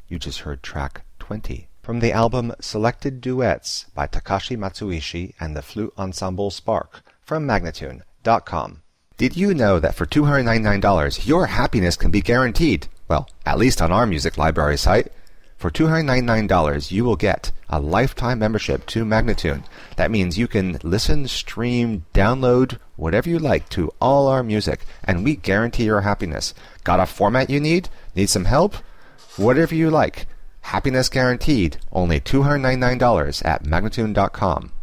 You just heard track 20 from the album Selected Duets by Takashi Matsuishi and the Flute Ensemble Spark from Magnatune.com. Did you know that for $299 your happiness can be guaranteed? Well, at least on our music library site. For $299 you will get a lifetime membership to Magnatune. That means you can listen, stream, download, whatever you like to all our music, and we guarantee your happiness. Got a format you need? Need some help? Whatever you like. Happiness guaranteed. Only $299 at Magnatune.com.